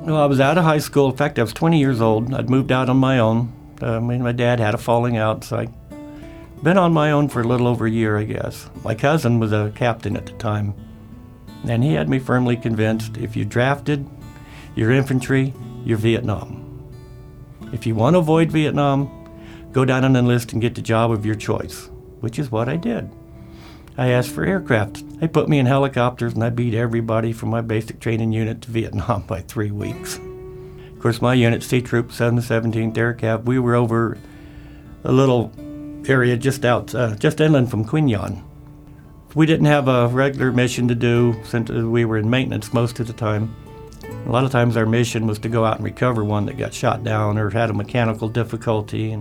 Well, I was out of high school. In fact, I was 20 years old. I'd moved out on my own. Me and my dad had a falling out, so I'd been on my own for a little over a year, I guess. My cousin was a captain at the time, and he had me firmly convinced if you're drafted, you're infantry, you're Vietnam. If you want to avoid Vietnam, go down and enlist and get the job of your choice, which is what I did. I asked for aircraft. They put me in helicopters, and I beat everybody from my basic training unit to Vietnam by 3 weeks. Of course, my unit, Sea Troop 717th Air Cav, we were over a little area just inland from Quy Nhon. We didn't have a regular mission to do since we were in maintenance most of the time. A lot of times our mission was to go out and recover one that got shot down or had a mechanical difficulty.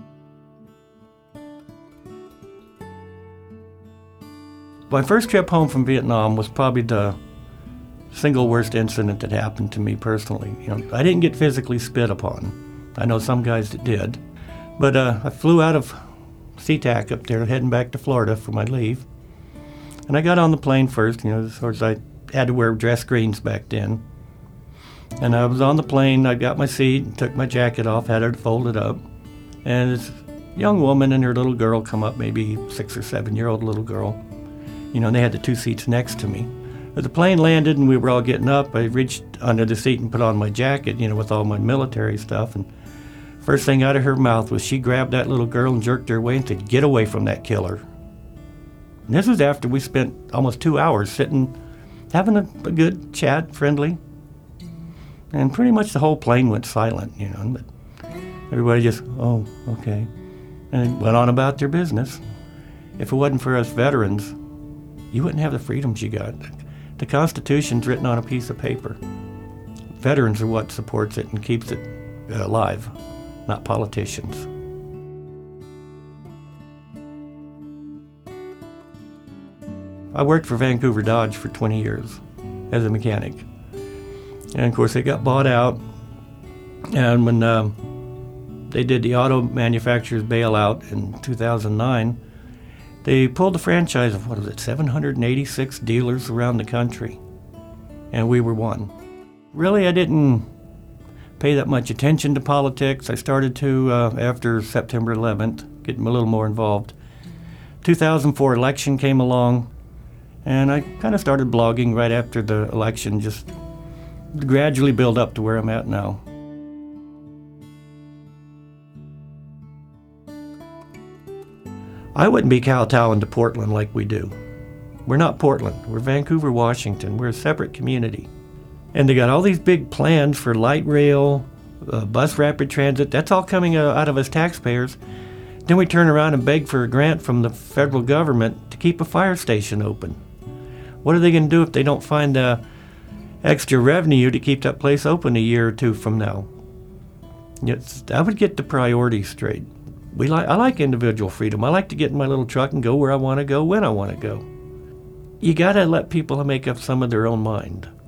My first trip home from Vietnam was probably the single worst incident that happened to me personally. I didn't get physically spit upon. I know some guys that did. But I flew out of SeaTac up there heading back to Florida for my leave. And I got on the plane first. Of course, I had to wear dress greens back then. And I was on the plane. I got my seat, took my jacket off, had it folded up. And this young woman and her little girl come up, maybe 6 or 7-year-old little girl. They had the 2 seats next to me. As the plane landed and we were all getting up, I reached under the seat and put on my jacket, with all my military stuff. And first thing out of her mouth was she grabbed that little girl and jerked her away and said, "Get away from that killer." And this was after we spent almost 2 hours sitting, having a good chat, friendly. And pretty much the whole plane went silent, But everybody just, "Oh, okay," and went on about their business. If it wasn't for us veterans, you wouldn't have the freedoms you got. The Constitution's written on a piece of paper. Veterans are what supports it and keeps it alive, not politicians. I worked for Vancouver Dodge for 20 years as a mechanic. And of course, they got bought out. And when they did the auto manufacturers bailout in 2009, they pulled the franchise of, 786 dealers around the country. And we were one. Really, I didn't pay that much attention to politics. I started to after September 11th, getting a little more involved. 2004 election came along, and I kind of started blogging right after the election, just to gradually build up to where I'm at now. I wouldn't be kowtowing to Portland like we do. We're not Portland. We're Vancouver, Washington. We're a separate community. And they got all these big plans for light rail, bus rapid transit. That's all coming out of us taxpayers. Then we turn around and beg for a grant from the federal government to keep a fire station open. What are they going to do if they don't find extra revenue to keep that place open a year or two from now? I would get the priorities straight. I like individual freedom. I like to get in my little truck and go where I want to go, when I want to go. You got to let people make up some of their own mind.